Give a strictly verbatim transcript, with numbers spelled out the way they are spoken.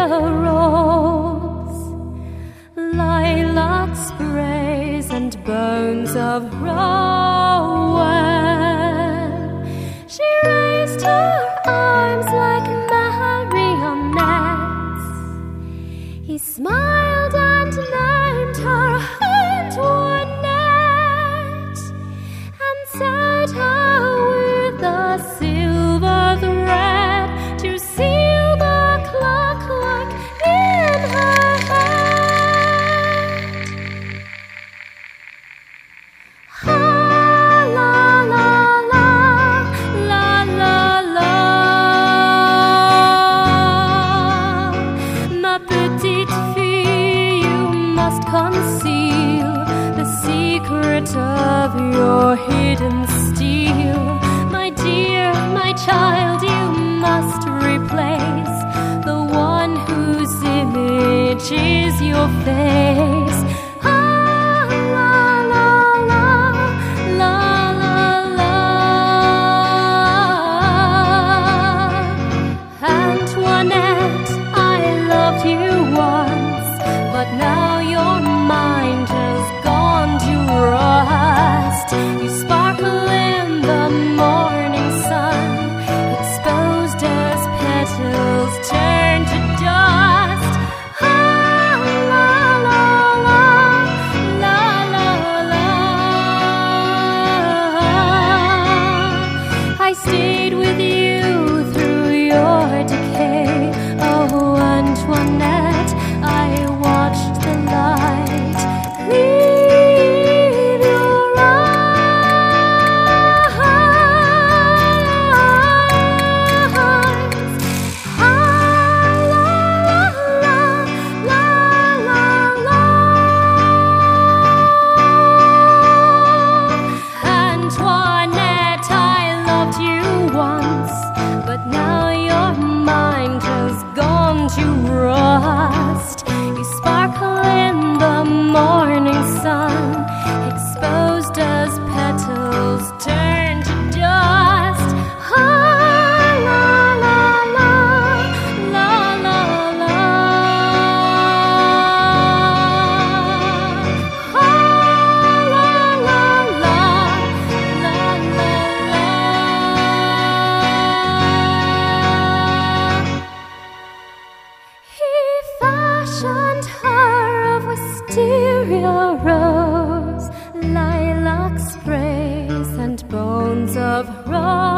rose, lilac sprays and bones of rowan. She raised her arms like marionettes. He smiled and named her Antoinette, and set her with a silver thread to seal the clockwork in her head. Ha, la, la, la, la, la, la. Ma petite fille, you must conceal the secret of your hidden steel. My dear, my child, you must replace the one whose image is your face. Ah, la, la, la, la, la, la. Antoinette, I loved you once, but now your mind has gone to rust. You sparkle in the morning sun, exposed as petals turn to dust. Ah, la, la, la, la, la, la. I stayed with you through your decay. Oh, Antoinette, I watched the light leave your eyes. Ah, la, la, la, la, la. Antoinette, I loved you once, but now your mind has gone to rust. You sparkle in the morning sun, exposed as petals turn to dust. Ah, la, la, la, la, la, la. Ah, la, la, la, la, la, la. He fashioned her of wisteria rose, lilac sprays and bones of rose.